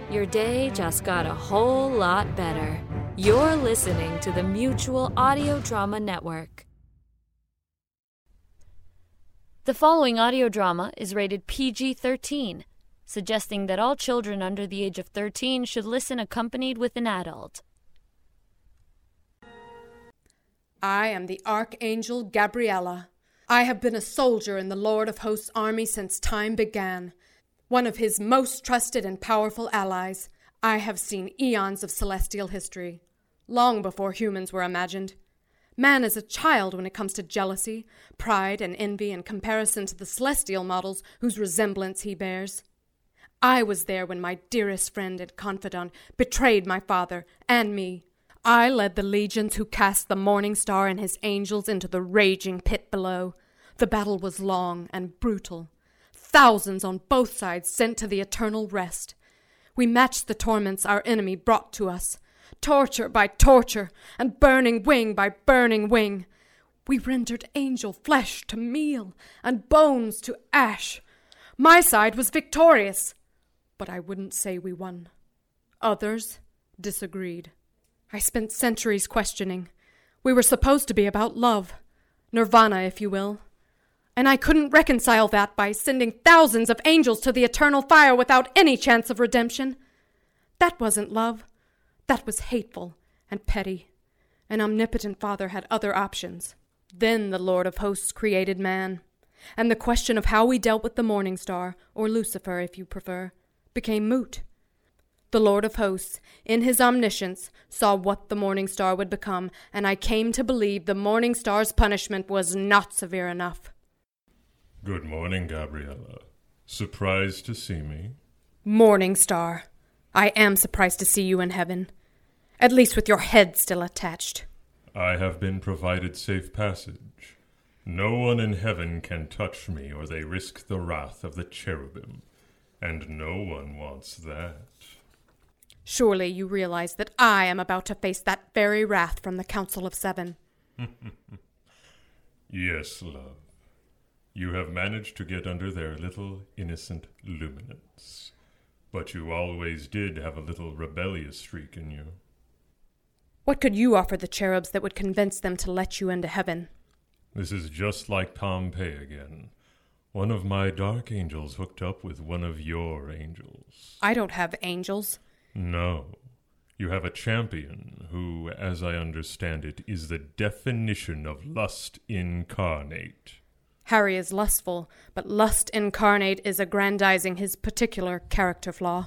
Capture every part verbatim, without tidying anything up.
your day just got a whole lot better. You're listening to the Mutual Audio Drama Network. The following audio drama is rated P G thirteen, suggesting that all children under the age of thirteen should listen accompanied with an adult. I am the Archangel Gabriella. I have been a soldier in the Lord of Hosts' army since time began. One of his most trusted and powerful allies. I have seen eons of celestial history, long before humans were imagined. Man is a child when it comes to jealousy, pride, and envy in comparison to the celestial models whose resemblance he bears. I was there when my dearest friend and confidant betrayed my father and me. I led the legions who cast the morning star and his angels into the raging pit below. The battle was long and brutal. Thousands on both sides sent to the eternal rest. We matched the torments our enemy brought to us. Torture by torture, and burning wing by burning wing. We rendered angel flesh to meal, and bones to ash. My side was victorious, but I wouldn't say we won. Others disagreed. I spent centuries questioning. We were supposed to be about love, nirvana, if you will. And I couldn't reconcile that by sending thousands of angels to the eternal fire without any chance of redemption. That wasn't love. That was hateful and petty. An omnipotent Father had other options. Then the Lord of Hosts created man, and the question of how we dealt with the morning star, or Lucifer if you prefer, became moot. The Lord of Hosts, in his omniscience, saw what the morning star would become, and I came to believe the morning star's punishment was not severe enough. Good morning, Gabriella. Surprised to see me? Morning star, I am surprised to see you in heaven. At least with your head still attached. I have been provided safe passage. No one in heaven can touch me, or they risk the wrath of the cherubim. And no one wants that. Surely you realize that I am about to face that very wrath from the Council of Seven. Yes, love. You have managed to get under their little innocent luminance. But you always did have a little rebellious streak in you. What could you offer the cherubs that would convince them to let you into heaven? This is just like Pompeii again. One of my dark angels hooked up with one of your angels. I don't have angels. No. You have a champion who, as I understand it, is the definition of lust incarnate. Harry is lustful, but lust incarnate is aggrandizing his particular character flaw.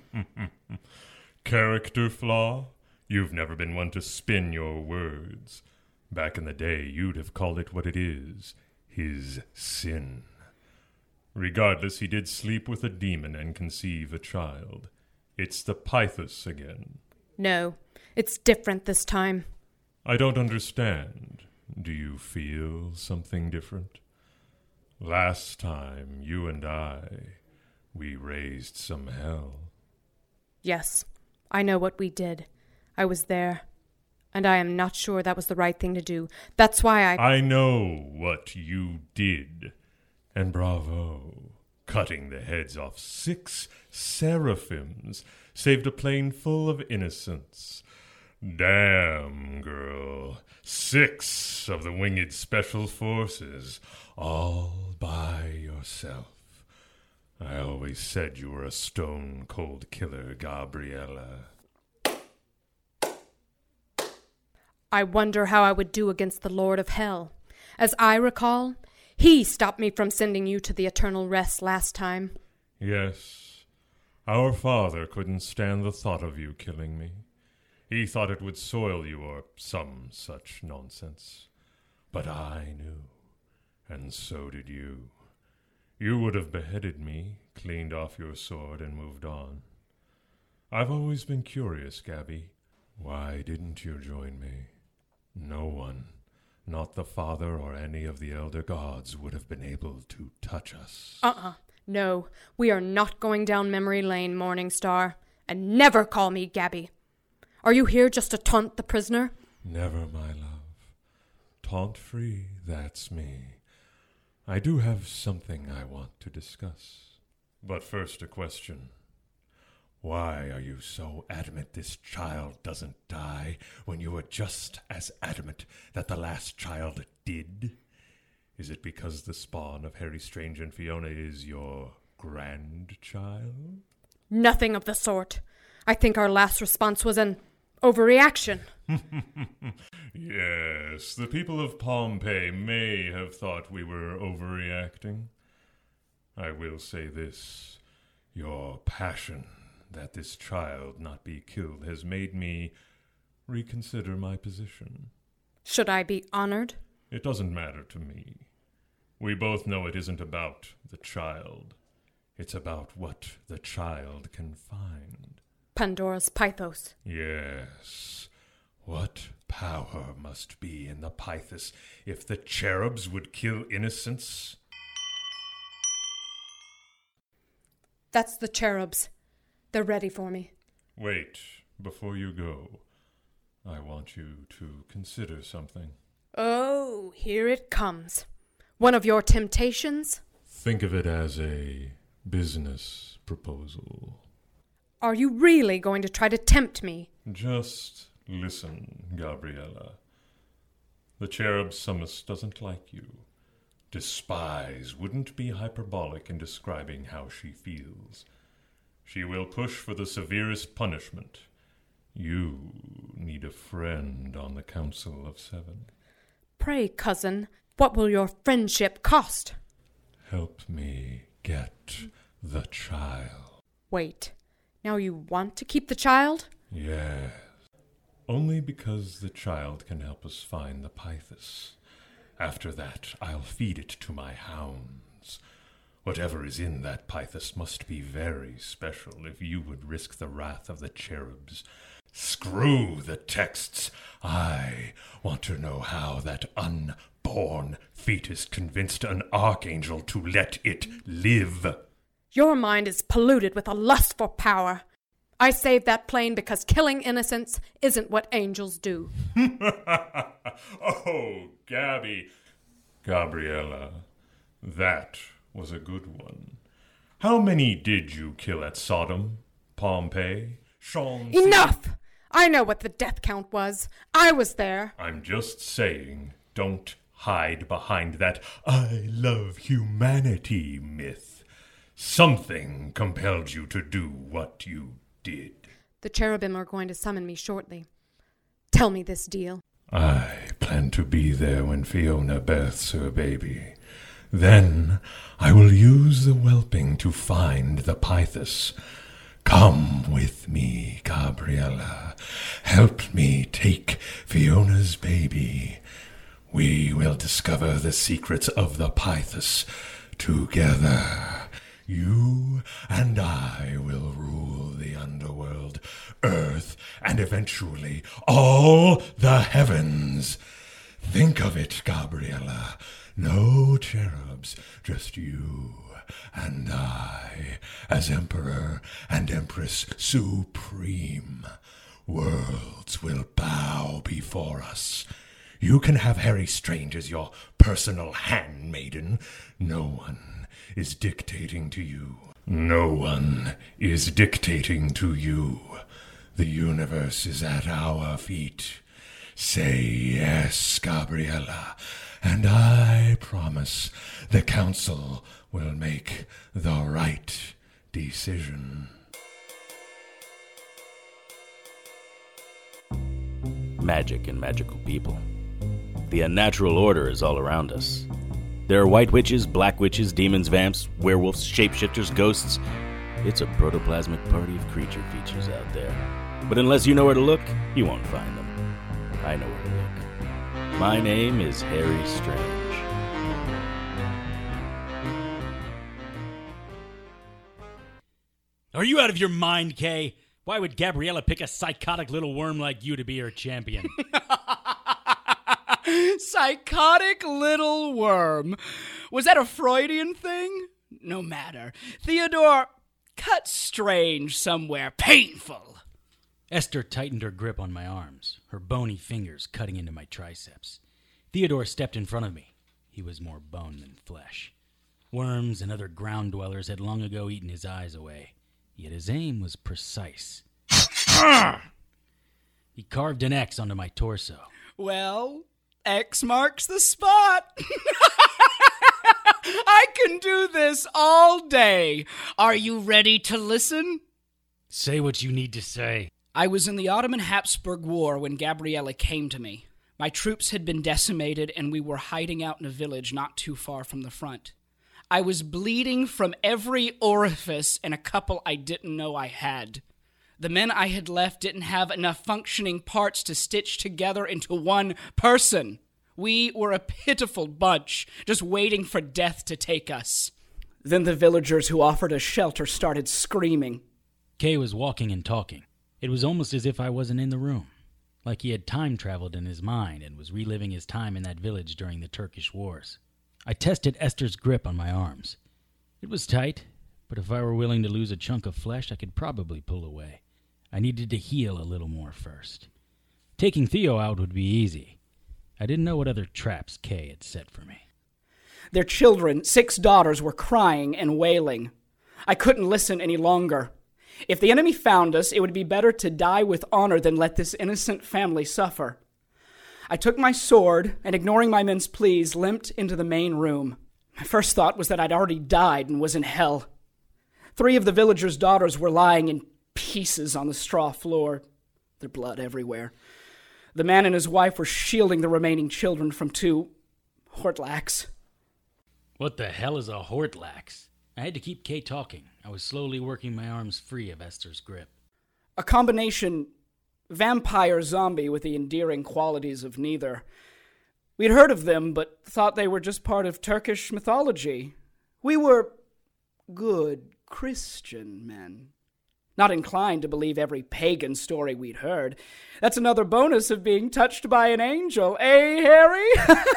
Character flaw? You've never been one to spin your words. Back in the day, you'd have called it what it is, his sin. Regardless, he did sleep with a demon and conceive a child. It's the Pythos again. No, it's different this time. I don't understand. Do you feel something different? Last time, you and I, we raised some hell. Yes, I know what we did. I was there, and I am not sure that was the right thing to do. That's why I... I know what you did, and bravo. Cutting the heads off six seraphims saved a plane full of innocents. Damn, girl. Six of the winged special forces, all by yourself. I always said you were a stone-cold killer, Gabriella. I wonder how I would do against the Lord of Hell. As I recall, he stopped me from sending you to the eternal rest last time. Yes. Our father couldn't stand the thought of you killing me. He thought it would soil you or some such nonsense. But I knew, and so did you. You would have beheaded me, cleaned off your sword, and moved on. I've always been curious, Gabby. Why didn't you join me? No one, not the Father or any of the elder gods, would have been able to touch us. Uh-uh. No, we are not going down memory lane, Morning Star. And never call me Gabby. Are you here just to taunt the prisoner? Never, my love. Taunt free, that's me. I do have something I want to discuss. But first a question. Why are you so adamant this child doesn't die when you were just as adamant that the last child did? Is it because the spawn of Harry Strange and Fiona is your grandchild? Nothing of the sort. I think our last response was an overreaction. Yes, the people of Pompeii may have thought we were overreacting. I will say this. Your passion that this child not be killed has made me reconsider my position. Should I be honored? It doesn't matter to me. We both know it isn't about the child. It's about what the child can find. Pandora's Pythos. Yes. What power must be in the Pythos if the cherubs would kill innocents? That's the cherubs. They're ready for me. Wait, before you go, I want you to consider something. Oh, here it comes. One of your temptations? Think of it as a business proposal. Are you really going to try to tempt me? Just listen, Gabriella. The cherub Summus doesn't like you. Despise wouldn't be hyperbolic in describing how she feels. She will push for the severest punishment. You need a friend on the Council of Seven. Pray, cousin, what will your friendship cost? Help me get the child. Wait, now you want to keep the child? Yes. Only because the child can help us find the Pythos. After that, I'll feed it to my hounds. Whatever is in that Pythos must be very special if you would risk the wrath of the cherubs. Screw the texts. I want to know how that unborn fetus convinced an archangel to let it live. Your mind is polluted with a lust for power. I saved that plane because killing innocents isn't what angels do. Oh, Gabby. Gabriella, that was a good one. How many did you kill at Sodom, Pompeii, Sean? Enough! I know what the death count was. I was there. I'm just saying, don't hide behind that I love humanity myth. Something compelled you to do what you did. The cherubim are going to summon me shortly. Tell me this deal. I plan to be there when Fiona births her baby. Then I will use the whelping to find the Pythos. Come with me, Gabriella. Help me take Fiona's baby. We will discover the secrets of the Pythos together. You and I will rule the underworld, earth, and eventually all the heavens. Think of it, Gabriella. No cherubs, just you and I, as Emperor and Empress Supreme. Worlds will bow before us. You can have Harry Strange as your personal handmaiden. No one is dictating to you. No one is dictating to you. The universe is at our feet. Say yes, Gabriella, and I promise the council will make the right decision. Magic and magical people. The unnatural order is all around us. There are white witches, black witches, demons, vamps, werewolves, shapeshifters, ghosts. It's a protoplasmic party of creature features out there. But unless you know where to look, you won't find them. I know where to look. My name is Harry Strange. Are you out of your mind, Kay? Why would Gabriella pick a psychotic little worm like you to be her champion? Psychotic little worm. Was that a Freudian thing? No matter. Theodore, cut Strange somewhere painful. Esther tightened her grip on my arms, her bony fingers cutting into my triceps. Theodore stepped in front of me. He was more bone than flesh. Worms and other ground dwellers had long ago eaten his eyes away. yet his aim was precise. He carved an X onto my torso. Well, X marks the spot. I can do this all day. Are you ready to listen? Say what you need to say. I was in the Ottoman Habsburg War when Gabriella came to me. My troops had been decimated, and we were hiding out in a village not too far from the front. I was bleeding from every orifice and a couple I didn't know I had. The men I had left didn't have enough functioning parts to stitch together into one person. We were a pitiful bunch, just waiting for death to take us. Then the villagers who offered us shelter started screaming. Kay was walking and talking. It was almost as if I wasn't in the room, like he had time-traveled in his mind and was reliving his time in that village during the Turkish wars. I tested Esther's grip on my arms. It was tight, but if I were willing to lose a chunk of flesh, I could probably pull away. I needed to heal a little more first. Taking Theo out would be easy. I didn't know what other traps Kay had set for me. Their children, six daughters, were crying and wailing. I couldn't listen any longer. If the enemy found us, it would be better to die with honor than let this innocent family suffer. I took my sword and, ignoring my men's pleas, limped into the main room. My first thought was that I'd already died and was in hell. Three of the villagers' daughters were lying in pieces on the straw floor, their blood everywhere. The man and his wife were shielding the remaining children from two hortlaks. What the hell is a hortlax? I had to keep Kay talking. I was slowly working my arms free of Esther's grip. A combination vampire-zombie with the endearing qualities of neither. We'd heard of them, but thought they were just part of Turkish mythology. We were good Christian men, not inclined to believe every pagan story we'd heard. That's another bonus of being touched by an angel, eh, Harry?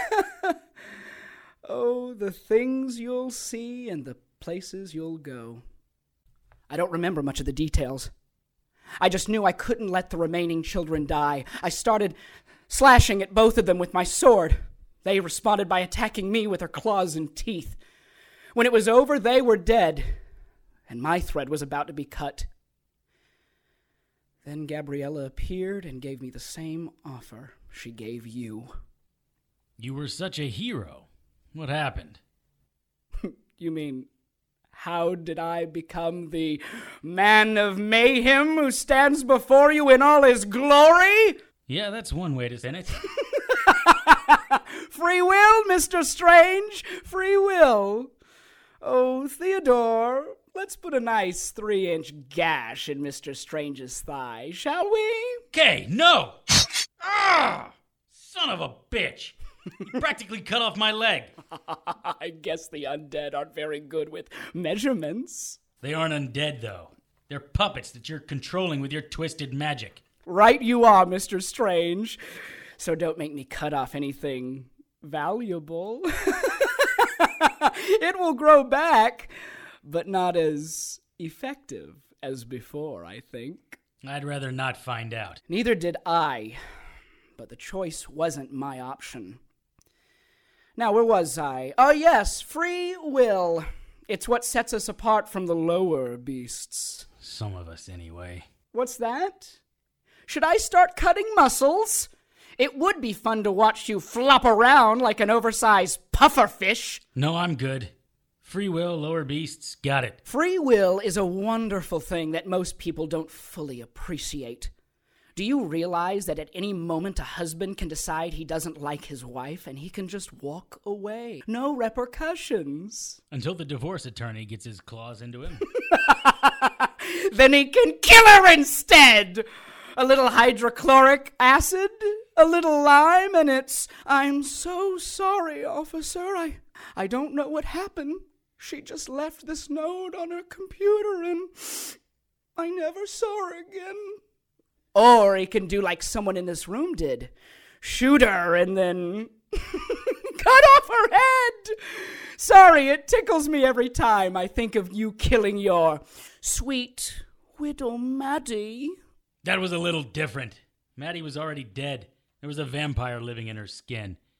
Oh, the things you'll see and the places you'll go. I don't remember much of the details. I just knew I couldn't let the remaining children die. I started slashing at both of them with my sword. They responded by attacking me with their claws and teeth. When it was over, they were dead, and my thread was about to be cut. Then Gabriella appeared and gave me the same offer she gave you. You were such a hero. What happened? You mean, how did I become the man of mayhem who stands before you in all his glory? Yeah, that's one way to spin it. Free will, Mister Strange, free will. Oh, Theodore, let's put a nice three-inch gash in Mister Strange's thigh, shall we? Kay, no! Ah! Son of a bitch! You practically cut off my leg. I guess the undead aren't very good with measurements. They aren't undead, though. They're puppets that you're controlling with your twisted magic. Right you are, Mister Strange. So don't make me cut off anything valuable. It will grow back, but not as effective as before, I think. I'd rather not find out. Neither did I, but the choice wasn't my option. Now, where was I? Oh, yes, free will. It's what sets us apart from the lower beasts. Some of us, anyway. What's that? Should I start cutting muscles? It would be fun to watch you flop around like an oversized pufferfish. No, I'm good. Free will, lower beasts, got it. Free will is a wonderful thing that most people don't fully appreciate. Do you realize that at any moment a husband can decide he doesn't like his wife and he can just walk away? No repercussions. Until the divorce attorney gets his claws into him. Then he can kill her instead! A little hydrochloric acid, a little lime, and it's, I'm so sorry, officer. I, I don't know what happened. She just left this note on her computer and I never saw her again. Or he can do like someone in this room did. Shoot her and then cut off her head. Sorry, it tickles me every time I think of you killing your sweet widow Maddie. That was a little different. Maddie was already dead. There was a vampire living in her skin.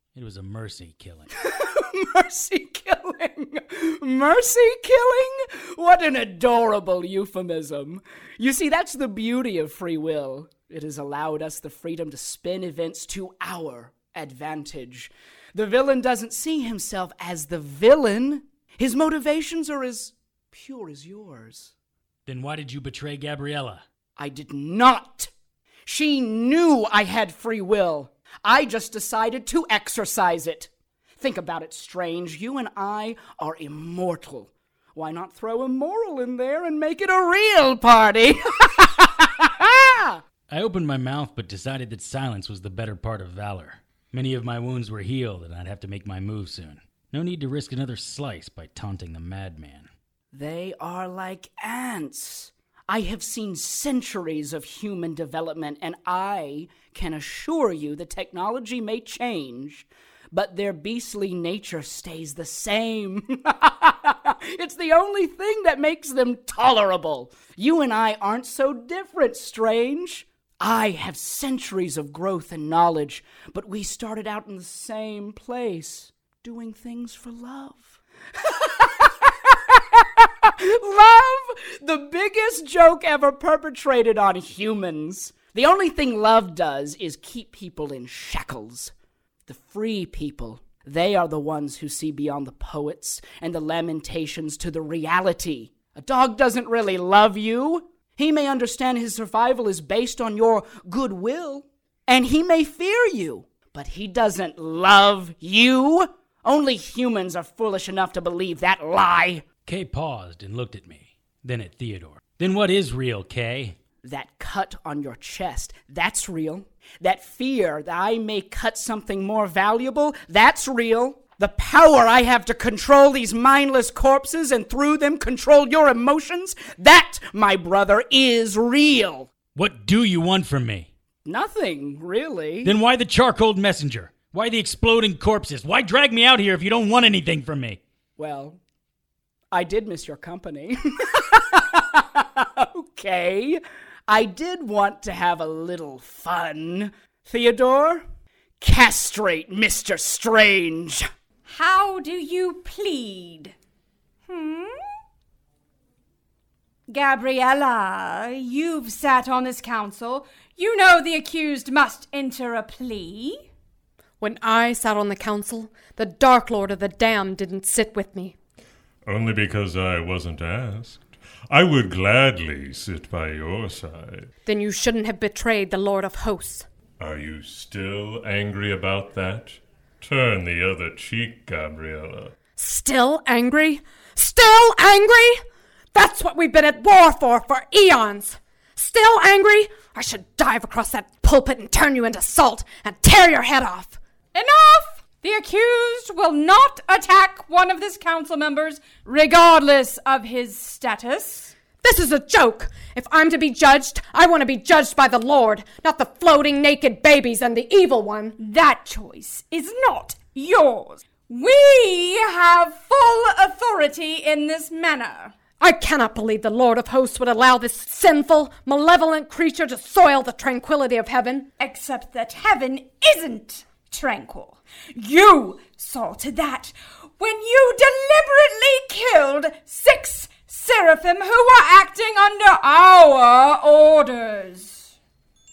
It was a mercy killing. Mercy killing? Mercy killing? What an adorable euphemism. You see, that's the beauty of free will. It has allowed us the freedom to spin events to our advantage. The villain doesn't see himself as the villain. His motivations are as pure as yours. Then why did you betray Gabriella? I did not. She knew I had free will. I just decided to exercise it. Think about it, Strange. You and I are immortal. Why not throw a moral in there and make it a real party? I opened my mouth but decided that silence was the better part of valor. Many of my wounds were healed and I'd have to make my move soon. No need to risk another slice by taunting the madman. They are like ants. I have seen centuries of human development, and I can assure you the technology may change, but their beastly nature stays the same. It's the only thing that makes them tolerable. You and I aren't so different, Strange. I have centuries of growth and knowledge, but we started out in the same place, doing things for love. Love? The biggest joke ever perpetrated on humans. The only thing love does is keep people in shackles. The free people, they are the ones who see beyond the poets and the lamentations to the reality. A dog doesn't really love you. He may understand his survival is based on your goodwill, and he may fear you, but he doesn't love you. Only humans are foolish enough to believe that lie. Kay paused and looked at me, then at Theodore. Then what is real, Kay? That cut on your chest, that's real. That fear that I may cut something more valuable, that's real. The power I have to control these mindless corpses and through them control your emotions, that, my brother, is real. What do you want from me? Nothing, really. Then why the charcoal messenger? Why the exploding corpses? Why drag me out here if you don't want anything from me? Well, I did miss your company. Okay. I did want to have a little fun. Theodore, castrate Mister Strange. How do you plead? Hmm? Gabriella, you've sat on this council. You know the accused must enter a plea. When I sat on the council, the Dark Lord of the Damned didn't sit with me. Only because I wasn't asked. I would gladly sit by your side. Then you shouldn't have betrayed the Lord of Hosts. Are you still angry about that? Turn the other cheek, Gabriella. Still angry? Still angry? That's what we've been at war for for eons. Still angry? I should dive across that pulpit and turn you into salt and tear your head off. Enough! The accused will not attack one of this council members, regardless of his status. This is a joke. If I'm to be judged, I want to be judged by the Lord, not the floating naked babies and the evil one. That choice is not yours. We have full authority in this matter. I cannot believe the Lord of Hosts would allow this sinful, malevolent creature to soil the tranquility of heaven. Except that heaven isn't tranquil. You saw to that when you deliberately killed six seraphim who were acting under our orders.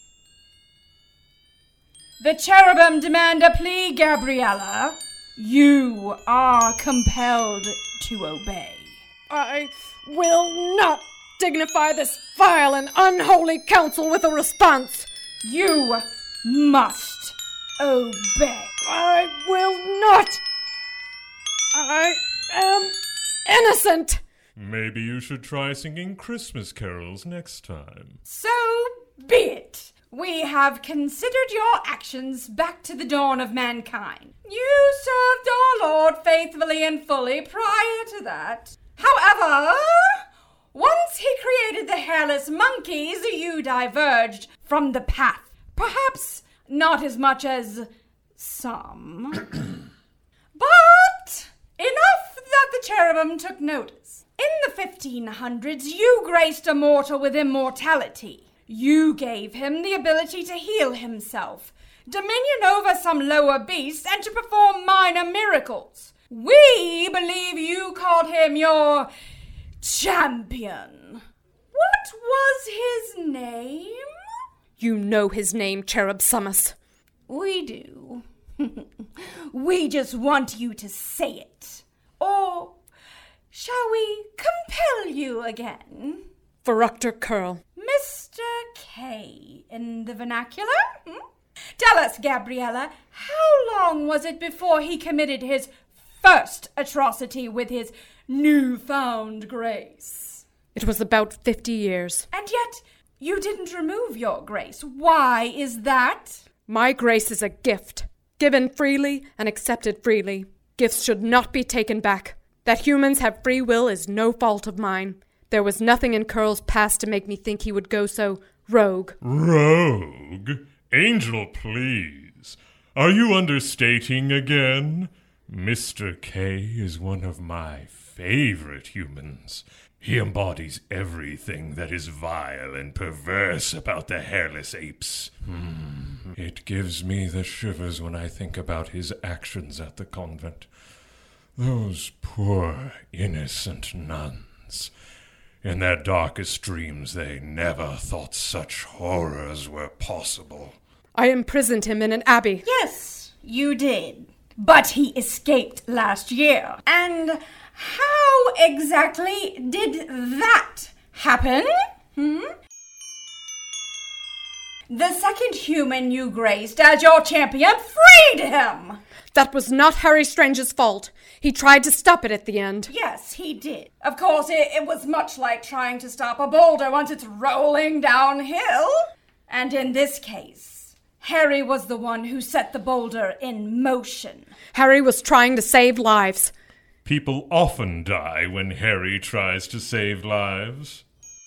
The cherubim demand a plea, Gabriella. You are compelled to obey. I will not dignify this vile and unholy council with a response. You must obey. I will not. I am innocent. Maybe you should try singing Christmas carols next time. So be it. We have considered your actions back to the dawn of mankind. You served our Lord faithfully and fully prior to that. However, once he created the hairless monkeys, you diverged from the path. Perhaps not as much as some. But enough that the cherubim took notice. In the fifteen hundreds, you graced a mortal with immortality. You gave him the ability to heal himself, dominion over some lower beasts, and to perform minor miracles. We believe you called him your champion. What was his name? You know his name, Cherub Summus. We do. We just want you to say it. Or shall we compel you again? Verructor Curl. Mister K in the vernacular? Hmm? Tell us, Gabriella, how long was it before he committed his first atrocity with his newfound grace? It was about fifty years. And yet you didn't remove your grace. Why is that? My grace is a gift, given freely and accepted freely. Gifts should not be taken back. That humans have free will is no fault of mine. There was nothing in Curl's past to make me think he would go so rogue. Rogue? Angel, please. Are you understating again? Mister K is one of my favorite humans. He embodies everything that is vile and perverse about the hairless apes. Hmm. It gives me the shivers when I think about his actions at the convent. Those poor, innocent nuns. In their darkest dreams, they never thought such horrors were possible. I imprisoned him in an abbey. Yes, you did. But he escaped last year. And how exactly did that happen? Hmm? The second human you graced as your champion freed him! That was not Harry Strange's fault. He tried to stop it at the end. Yes, he did. Of course, it, it was much like trying to stop a boulder once it's rolling downhill. And in this case, Harry was the one who set the boulder in motion. Harry was trying to save lives. People often die when Harry tries to save lives.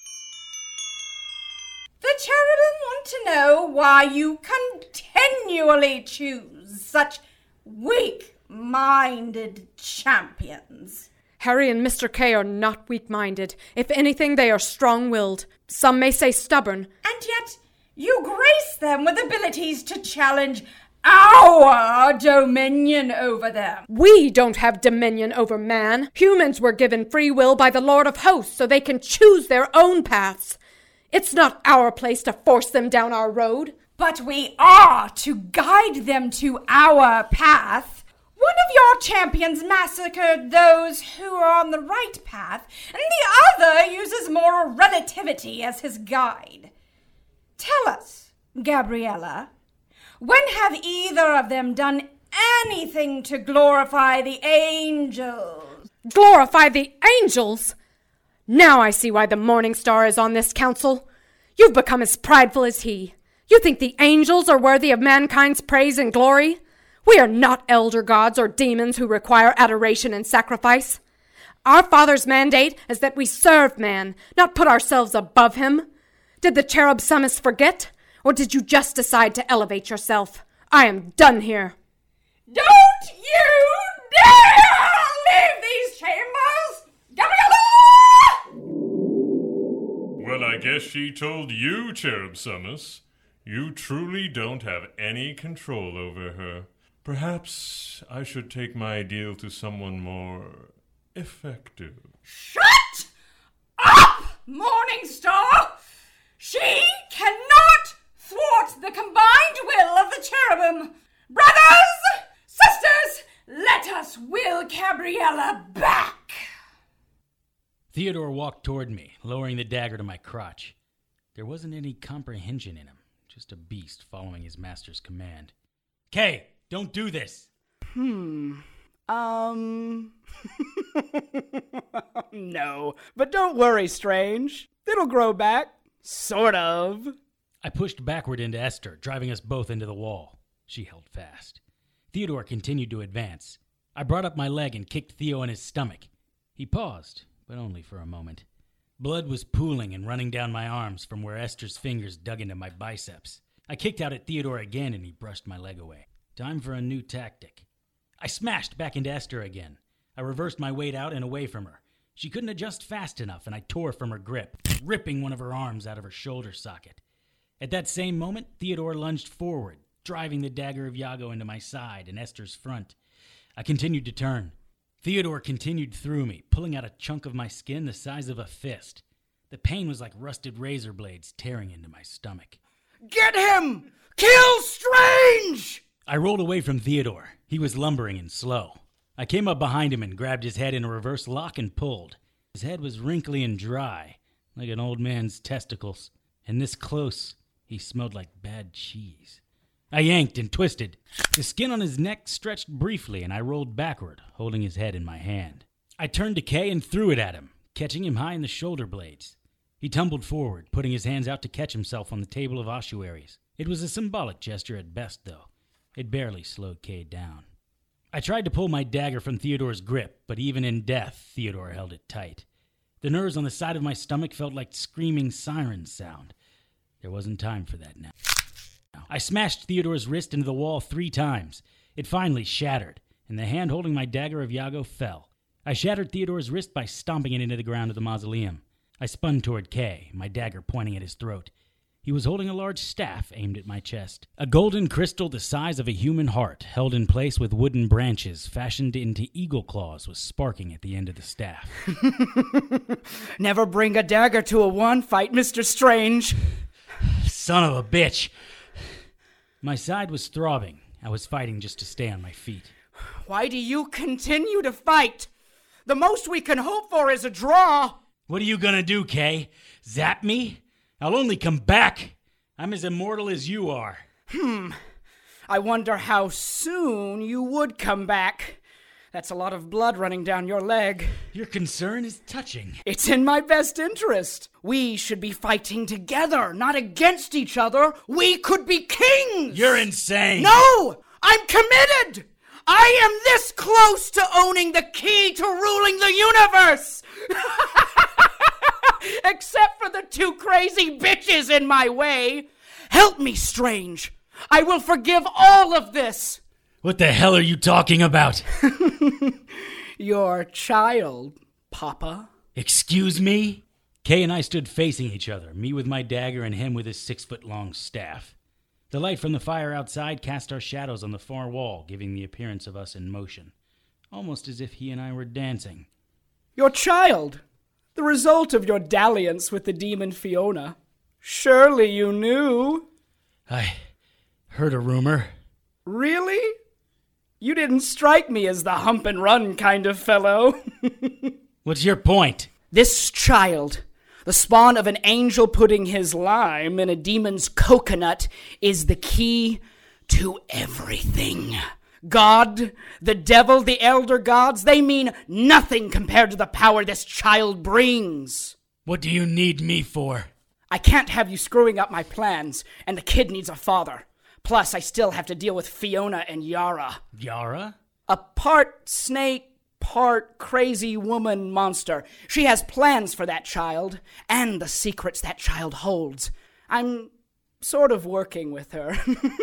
The cherubim want to know why you continually choose such weak-minded champions. Harry and Mister K are not weak-minded. If anything, they are strong-willed. Some may say stubborn. And yet, you grace them with abilities to challenge our dominion over them. We don't have dominion over man. Humans were given free will by the Lord of Hosts so they can choose their own paths. It's not our place to force them down our road. But we are to guide them to our path. One of your champions massacred those who are on the right path, and the other uses moral relativity as his guide. Tell us, Gabriella, when have either of them done anything to glorify the angels? Glorify the angels? Now I see why the Morning Star is on this council. You've become as prideful as he. You think the angels are worthy of mankind's praise and glory? We are not elder gods or demons who require adoration and sacrifice. Our Father's mandate is that we serve man, not put ourselves above him. Did the Cherub Summus forget? Or did you just decide to elevate yourself? I am done here. Don't you dare leave these chambers, Gabriella! Well, I guess she told you, Cherub Summus. You truly don't have any control over her. Perhaps I should take my deal to someone more effective. Shut up, Morning Star! She cannot thwart the combined will of the cherubim. Brothers, sisters, let us will Gabriella back. Theodore walked toward me, lowering the dagger to my crotch. There wasn't any comprehension in him, just a beast following his master's command. Kay, don't do this! Hmm. Um... No, but don't worry, Strange. It'll grow back. Sort of. I pushed backward into Esther, driving us both into the wall. She held fast. Theodore continued to advance. I brought up my leg and kicked Theo in his stomach. He paused, but only for a moment. Blood was pooling and running down my arms from where Esther's fingers dug into my biceps. I kicked out at Theodore again and he brushed my leg away. Time for a new tactic. I smashed back into Esther again. I reversed my weight out and away from her. She couldn't adjust fast enough and I tore from her grip, ripping one of her arms out of her shoulder socket. At that same moment, Theodore lunged forward, driving the dagger of Iago into my side and Esther's front. I continued to turn. Theodore continued through me, pulling out a chunk of my skin the size of a fist. The pain was like rusted razor blades tearing into my stomach. Get him! Kill Strange! I rolled away from Theodore. He was lumbering and slow. I came up behind him and grabbed his head in a reverse lock and pulled. His head was wrinkly and dry, like an old man's testicles. And this close, he smelled like bad cheese. I yanked and twisted. The skin on his neck stretched briefly, and I rolled backward, holding his head in my hand. I turned to Kay and threw it at him, catching him high in the shoulder blades. He tumbled forward, putting his hands out to catch himself on the table of ossuaries. It was a symbolic gesture at best, though. It barely slowed Kay down. I tried to pull my dagger from Theodore's grip, but even in death, Theodore held it tight. The nerves on the side of my stomach felt like screaming sirens sound. There wasn't time for that now. I smashed Theodore's wrist into the wall three times. It finally shattered, and the hand holding my dagger of Iago fell. I shattered Theodore's wrist by stomping it into the ground of the mausoleum. I spun toward Kay, my dagger pointing at his throat. He was holding a large staff aimed at my chest. A golden crystal the size of a human heart, held in place with wooden branches fashioned into eagle claws, was sparking at the end of the staff. Never bring a dagger to a one-fight, Mister Strange. Son of a bitch. My side was throbbing. I was fighting just to stay on my feet. Why do you continue to fight? The most we can hope for is a draw. What are you gonna do, Kay? Zap me? I'll only come back. I'm as immortal as you are. Hmm. I wonder how soon you would come back. That's a lot of blood running down your leg. Your concern is touching. It's in my best interest. We should be fighting together, not against each other. We could be kings! You're insane! No! I'm committed! I am this close to owning the key to ruling the universe! Except for the two crazy bitches in my way. Help me, Strange. I will forgive all of this. What the hell are you talking about? Your child, Papa. Excuse me? Kay and I stood facing each other, me with my dagger and him with his six-foot-long staff. The light from the fire outside cast our shadows on the far wall, giving the appearance of us in motion, almost as if he and I were dancing. Your child. The result of your dalliance with the demon Fiona. Surely you knew. I heard a rumor. Really? You didn't strike me as the hump and run kind of fellow. What's your point? This child, the spawn of an angel putting his lime in a demon's coconut, is the key to everything. God, the devil, the elder gods, they mean nothing compared to the power this child brings. What do you need me for? I can't have you screwing up my plans, and the kid needs a father. Plus, I still have to deal with Fiona and Yara. Yara? A part snake, part crazy woman monster. She has plans for that child, and the secrets that child holds. I'm sort of working with her.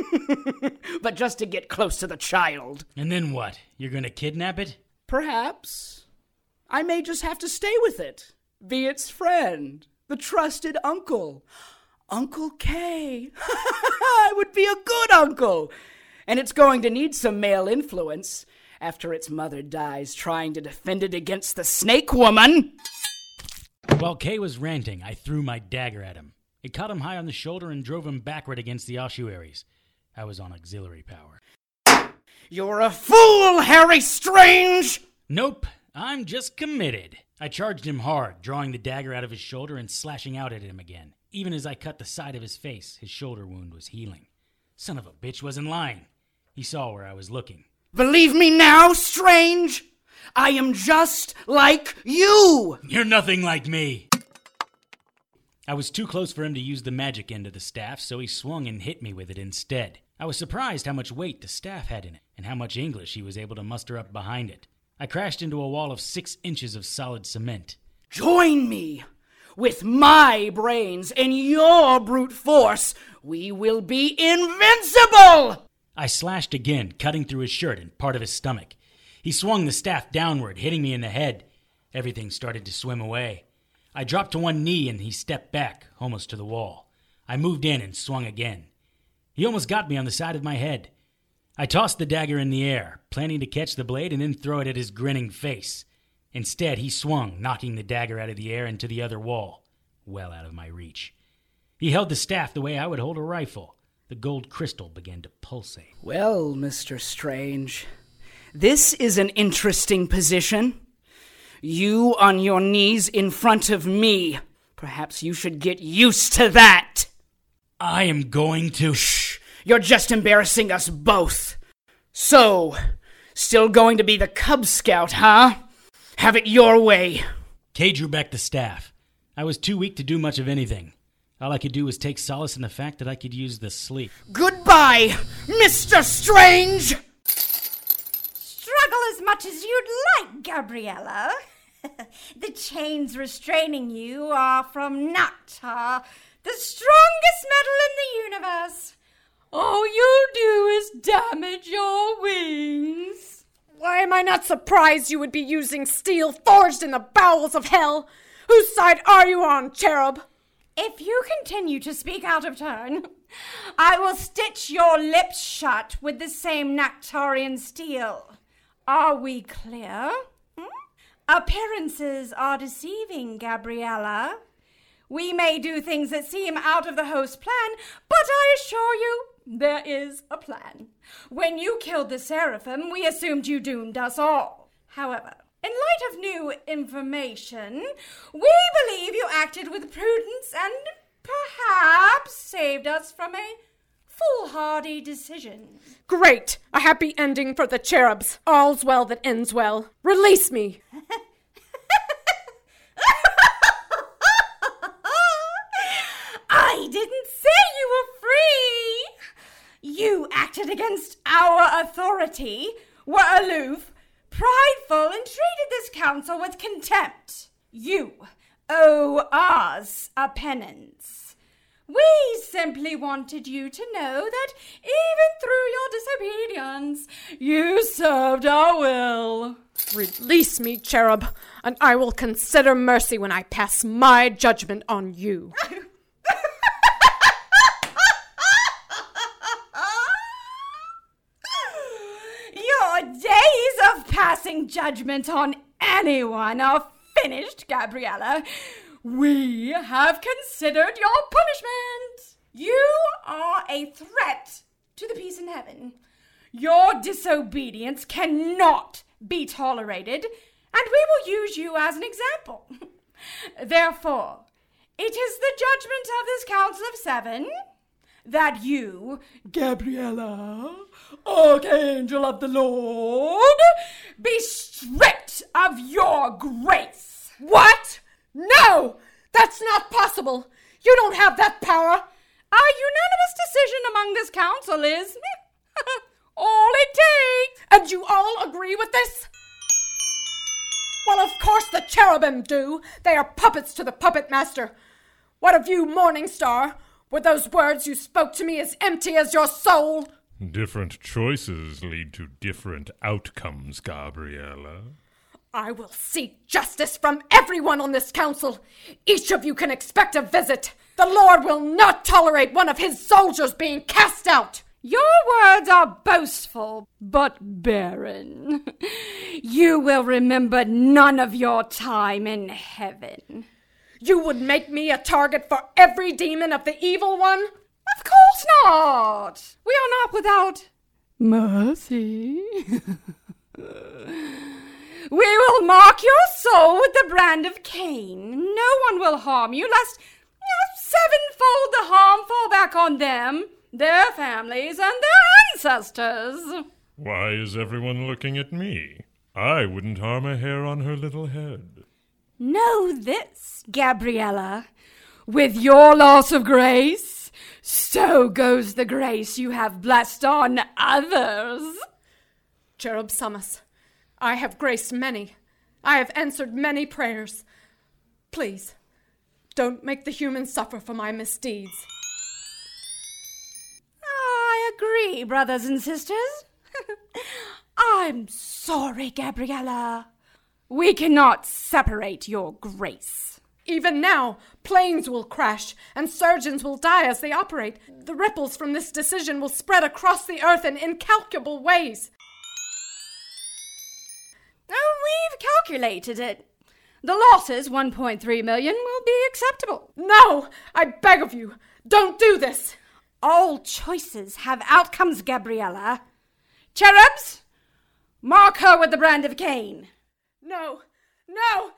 But just to get close to the child. And then what? You're gonna kidnap it? Perhaps. I may just have to stay with it. Be its friend. The trusted uncle. Uncle Kay. I would be a good uncle. And it's going to need some male influence after its mother dies trying to defend it against the snake woman. While Kay was ranting, I threw my dagger at him. It caught him high on the shoulder and drove him backward against the ossuaries. I was on auxiliary power. You're a fool, Harry Strange! Nope, I'm just committed. I charged him hard, drawing the dagger out of his shoulder and slashing out at him again. Even as I cut the side of his face, his shoulder wound was healing. Son of a bitch wasn't lying. He saw where I was looking. Believe me now, Strange! I am just like you! You're nothing like me! I was too close for him to use the magic end of the staff, so he swung and hit me with it instead. I was surprised how much weight the staff had in it, and how much English he was able to muster up behind it. I crashed into a wall of six inches of solid cement. Join me! With my brains and your brute force, we will be invincible! I slashed again, cutting through his shirt and part of his stomach. He swung the staff downward, hitting me in the head. Everything started to swim away. I dropped to one knee and he stepped back, almost to the wall. I moved in and swung again. He almost got me on the side of my head. I tossed the dagger in the air, planning to catch the blade and then throw it at his grinning face. Instead, he swung, knocking the dagger out of the air into the other wall, well out of my reach. He held the staff the way I would hold a rifle. The gold crystal began to pulsate. Well, Mister Strange, this is an interesting position. You on your knees in front of me. Perhaps you should get used to that. I am going to... Shh! You're just embarrassing us both. So, still going to be the Cub Scout, huh? Have it your way. Kay drew back the staff. I was too weak to do much of anything. All I could do was take solace in the fact that I could use the sleep. Goodbye, Mister Strange! Struggle as much as you'd like, Gabriella. The chains restraining you are from Noctar, the strongest metal in the universe. All you do is damage your wings. Why am I not surprised you would be using steel forged in the bowels of hell? Whose side are you on, Cherub? If you continue to speak out of turn, I will stitch your lips shut with the same Noctarian steel. Are we clear? Hmm? Appearances are deceiving, Gabriella. We may do things that seem out of the host's plan, but I assure you there is a plan. When you killed the Seraphim, we assumed you doomed us all. However, in light of new information, we believe you acted with prudence and perhaps saved us from a foolhardy decision. Great! A happy ending for the Cherubs. All's well that ends well. Release me! I didn't say you were free! You acted against our authority, were aloof, prideful, and treated this council with contempt. You owe us a penance. We simply wanted you to know that even through your disobedience, you served our will. Release me, Cherub, and I will consider mercy when I pass my judgment on you. Your days of passing judgment on anyone are finished, Gabriella. We have considered your punishment. You are a threat to the peace in heaven. Your disobedience cannot be tolerated, and we will use you as an example. Therefore, it is the judgment of this Council of Seven that you, Gabriella, Archangel of the Lord, be stripped of your grace. What? No! That's not possible! You don't have that power! A unanimous decision among this council is all it takes. And you all agree with this? Well, of course the cherubim do. They are puppets to the puppet master. What of you, Morningstar? Were those words you spoke to me as empty as your soul? Different choices lead to different outcomes, Gabriella. I will seek justice from everyone on this council. Each of you can expect a visit. The Lord will not tolerate one of his soldiers being cast out. Your words are boastful, but barren. You will remember none of your time in heaven. You would make me a target for every demon of the evil one? Of course not. We are not without mercy. We will mark your soul with the brand of Cain. No one will harm you, lest you know, sevenfold the harm fall back on them, their families, and their ancestors. Why is everyone looking at me? I wouldn't harm a hair on her little head. Know this, Gabriella. With your loss of grace, so goes the grace you have blessed on others. Cherub Summus, I have graced many. I have answered many prayers. Please, don't make the humans suffer for my misdeeds. I agree, brothers and sisters. I'm sorry, Gabriella. We cannot separate your grace. Even now, planes will crash, and surgeons will die as they operate. The ripples from this decision will spread across the earth in incalculable ways. Oh, we've calculated it. The losses, one point three million, will be acceptable. No! I beg of you, don't do this! All choices have outcomes, Gabriella. Cherubs, mark her with the brand of Cain. No! No!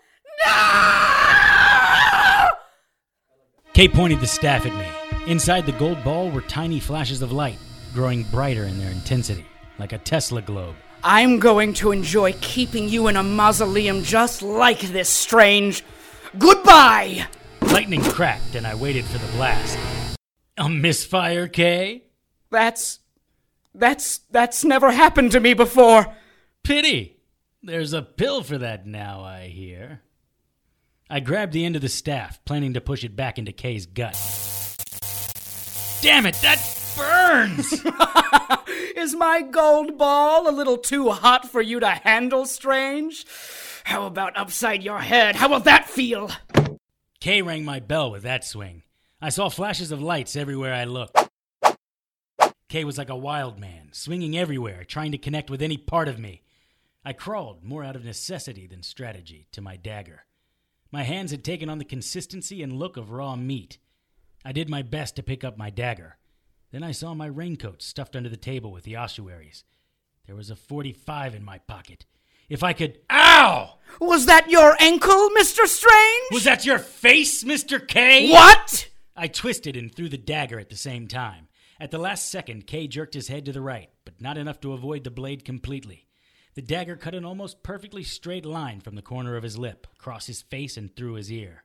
No! Kay pointed the staff at me. Inside the gold ball were tiny flashes of light, growing brighter in their intensity, like a Tesla globe. I'm going to enjoy keeping you in a mausoleum just like this, Strange. Goodbye! Lightning cracked, and I waited for the blast. A misfire, Kay? That's... That's... That's never happened to me before. Pity. There's a pill for that now, I hear. I grabbed the end of the staff, planning to push it back into Kay's gut. Damn it, that burns! Is my gold ball a little too hot for you to handle, Strange? How about upside your head? How will that feel? Kay rang my bell with that swing. I saw flashes of lights everywhere I looked. Kay was like a wild man, swinging everywhere, trying to connect with any part of me. I crawled, more out of necessity than strategy, to my dagger. My hands had taken on the consistency and look of raw meat. I did my best to pick up my dagger. Then I saw my raincoat stuffed under the table with the ossuaries. There was a forty-five in my pocket. If I could... Ow! Was that your ankle, Mister Strange? Was that your face, Mister K? What? I twisted and threw the dagger at the same time. At the last second, Kay jerked his head to the right, but not enough to avoid the blade completely. The dagger cut an almost perfectly straight line from the corner of his lip, across his face and through his ear.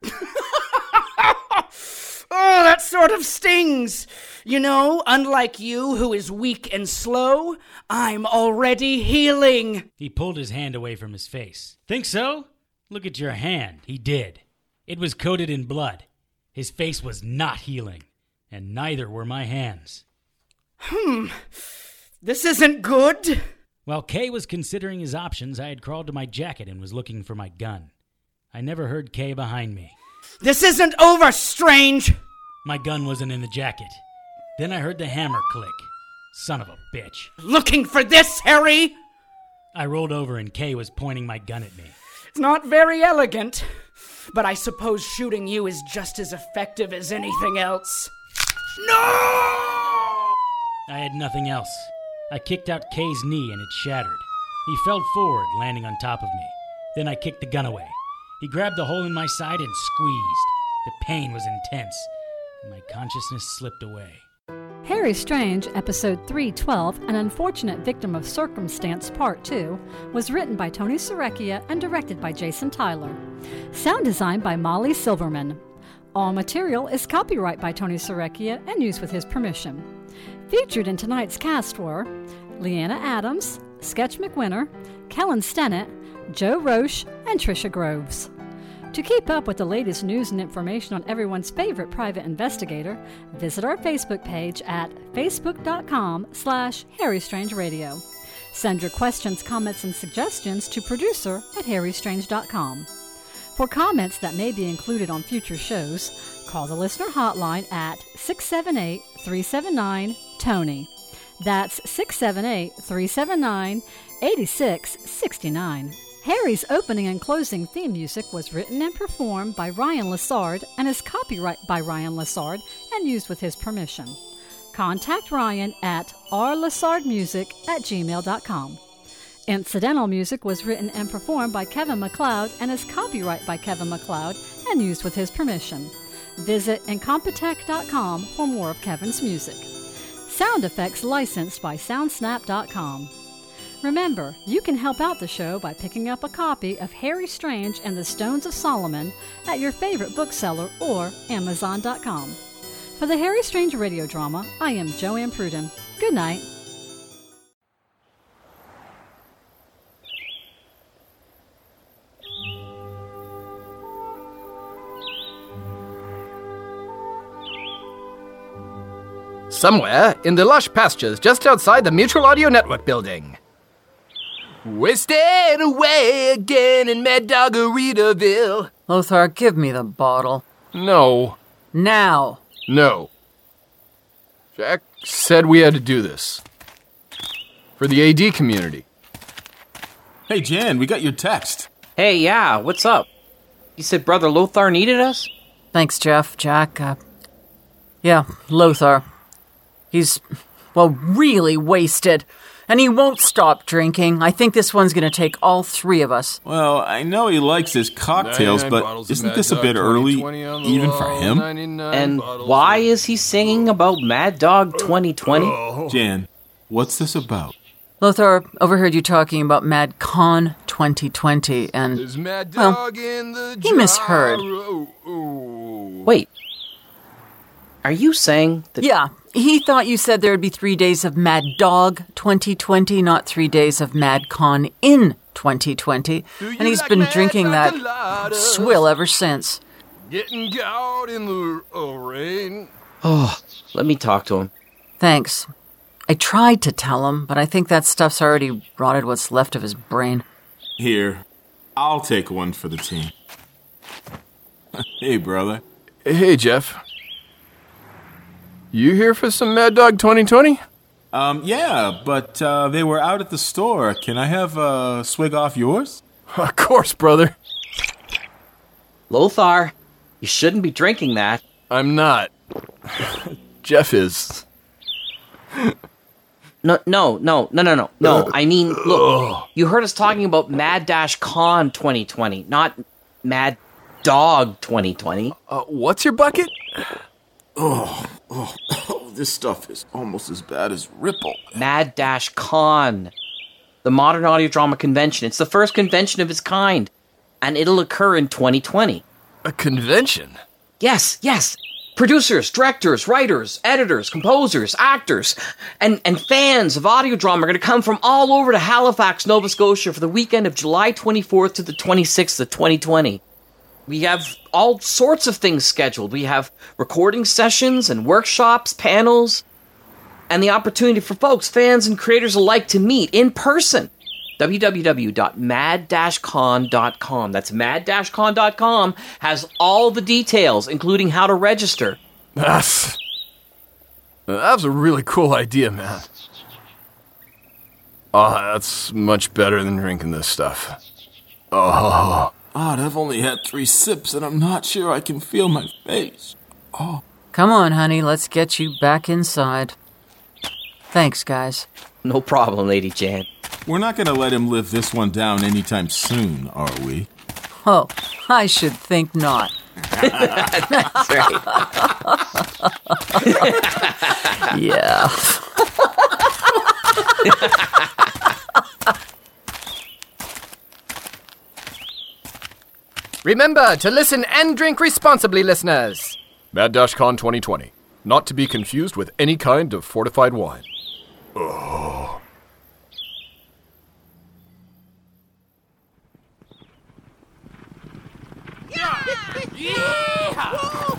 Oh, that sort of stings. You know, unlike you, who is weak and slow, I'm already healing. He pulled his hand away from his face. Think so? Look at your hand. He did. It was coated in blood. His face was not healing, and neither were my hands. Hmm. This isn't good. While Kay was considering his options, I had crawled to my jacket and was looking for my gun. I never heard Kay behind me. This isn't over, Strange! My gun wasn't in the jacket. Then I heard the hammer click. Son of a bitch. Looking for this, Harry? I rolled over and Kay was pointing my gun at me. It's not very elegant, but I suppose shooting you is just as effective as anything else. No! I had nothing else. I kicked out Kay's knee and it shattered. He fell forward, landing on top of me. Then I kicked the gun away. He grabbed the hole in my side and squeezed. The pain was intense, and my consciousness slipped away. Harry Strange, Episode three twelve, An Unfortunate Victim of Circumstance, Part two, was written by Tony Serecchia and directed by Jason Tyler. Sound design by Molly Silverman. All material is copyright by Tony Serecchia and used with his permission. Featured in tonight's cast were Leanna Adams, Sketch McWinter, Kellen Stennett, Joe Roche, and Trisha Groves. To keep up with the latest news and information on everyone's favorite private investigator, visit our Facebook page at facebook.com slash Harry Strange Radio. Send your questions, comments, and suggestions to producer at harry strange dot com. For comments that may be included on future shows, call the listener hotline at six seven eight, three seven nine, Tony. That's six seven eight, three seven nine, eight six six nine. Harry's opening and closing theme music was written and performed by Ryan Lessard and is copyright by Ryan Lessard and used with his permission. Contact Ryan at r lessard music at gmail dot com. Incidental music was written and performed by Kevin MacLeod and is copyright by Kevin MacLeod and used with his permission. Visit incompetech dot com for more of Kevin's music. Sound effects licensed by soundsnap dot com. Remember, you can help out the show by picking up a copy of Harry Strange and the Stones of Solomon at your favorite bookseller or amazon dot com. For the Harry Strange radio drama, I am Joanne Pruden. Good night. Somewhere in the lush pastures just outside the Mutual Audio Network building. Wasted away again in Mad Doggeritaville. Lothar, give me the bottle. No. Now. No. Jack said we had to do this. For the A D community. Hey, Jan, we got your text. Hey, yeah, what's up? You said Brother Lothar needed us? Thanks, Jeff, Jack. Uh, yeah, Lothar. He's, well, really wasted. And he won't stop drinking. I think this one's going to take all three of us. Well, I know he likes his cocktails, but isn't this a bit early, even for him? And why is he singing about Mad Dog twenty twenty? Jan, what's this about? Lothar overheard you talking about Mad Con twenty twenty, and, well, he misheard. Wait. Are you saying that... Yeah, he thought you said there would be three days of Mad Dog twenty twenty, not three days of Mad Con in twenty twenty. And he's been drinking that swill ever since. Getting out in the uh, rain. Oh, let me talk to him. Thanks. I tried to tell him, but I think that stuff's already rotted what's left of his brain. Here, I'll take one for the team. Hey, brother. Hey, Jeff. You here for some Mad Dog twenty twenty? Um, yeah, but uh, they were out at the store. Can I have a swig off yours? Of course, brother. Lothar, you shouldn't be drinking that. I'm not. Jeff is. No, no, no, no, no, no, no. I mean, look, you heard us talking about Mad Dash Con twenty twenty, not Mad Dog twenty twenty. Uh, what's your bucket? Oh, oh, oh, this stuff is almost as bad as Ripple. Mad Dash Con, the Modern Audio Drama Convention. It's the first convention of its kind, and it'll occur in twenty twenty. A convention? Yes, yes. Producers, directors, writers, editors, composers, actors, and, and fans of audio drama are going to come from all over to Halifax, Nova Scotia for the weekend of July twenty-fourth to the twenty-sixth of twenty twenty. We have all sorts of things scheduled. We have recording sessions and workshops, panels, and the opportunity for folks, fans and creators alike, to meet in person. w w w dot mad dash con dot com. That's mad dash con dot com has all the details, including how to register. That's... That's a really cool idea, man. Oh, that's much better than drinking this stuff. Oh... God, I've only had three sips and I'm not sure I can feel my face. Oh. Come on, honey, let's get you back inside. Thanks, guys. No problem, Lady Jan. We're not going to let him live this one down anytime soon, are we? Oh, I should think not. That's right. Yeah. Remember to listen and drink responsibly, listeners. Mad Dash Con twenty twenty. Not to be confused with any kind of fortified wine. Oh. Yeah! Yeah!